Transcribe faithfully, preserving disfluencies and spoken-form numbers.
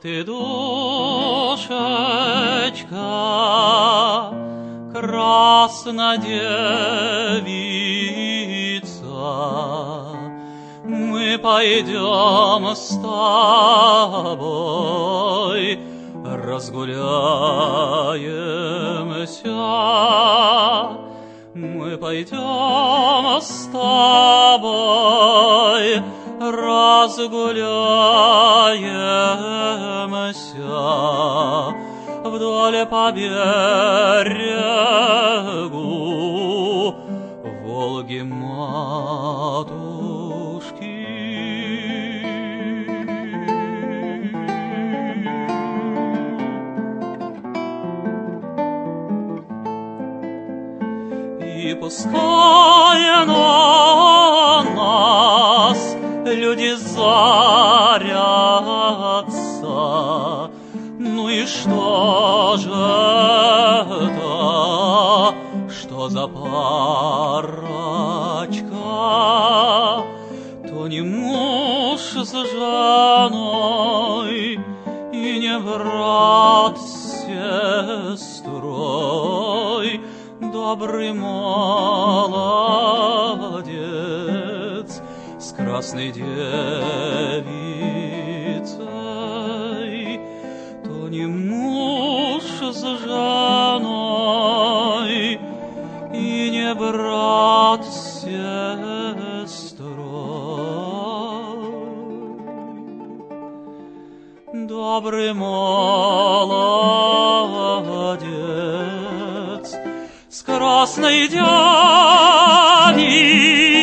ты, душечка, красная девица, мы пойдем с тобой, разгуляемся. Мы пойдем с тобой, разгуляемся вдоль по берегу Волги матушки. И пускай на нас люди зарятся, ну и что же это, что за парочка? То не муж с женой и не брат с сестрой, добрый молодец с красной девицей, то не муж с женой и не брат с сестрой, добрый молодец с красной девицей.